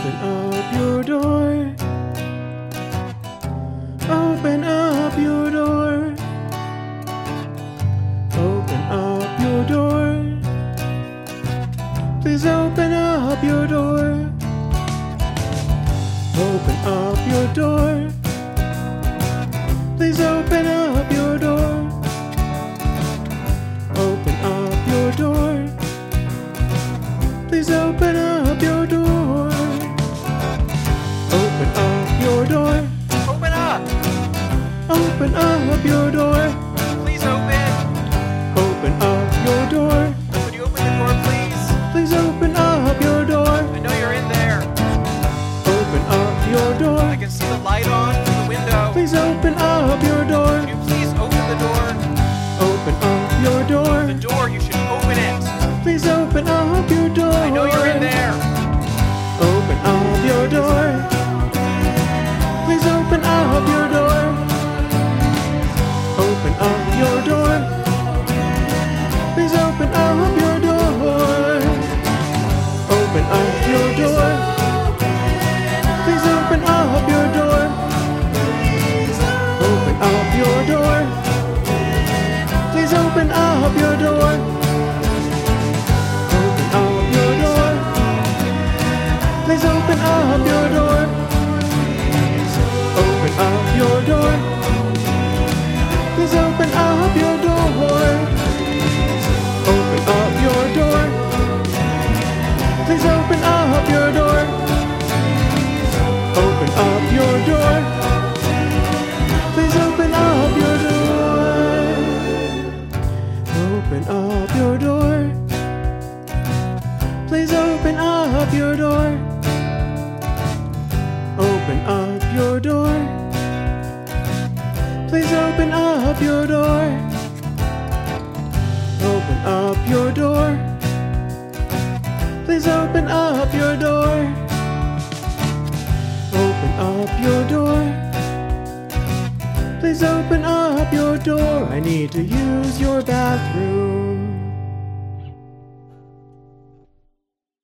Open up your door. Open up your door. Open up your door. Please open up your door. Open up your door. Please open up your door. Open up your door. Please open up your door. Open up your door. Open up! Open up your door. Please open! Open up your door. Would you open the door, please? Please open up your door. I know you're in there. Open up your door. I can see the light on through the window. Please open up your door. Would you please open the door? Open up your door. The door, you should open it. Please open up your door. I know you're in there. Open up your door. Please open up your door. Open up your door. Please open up your door. Open up your door. Please open up your door. Open up your door. Please open up your door. Open up your door. Please open up your door. Open up your door. Please open up your door. Open up your door. Please open up your door. Open up your door. Please open up your door. Open up your door. Please open up your door. Open up your door. Please open up your door. Open up your door. Please open up your door. Open up your door. Please open up your door. I need to use your bathroom.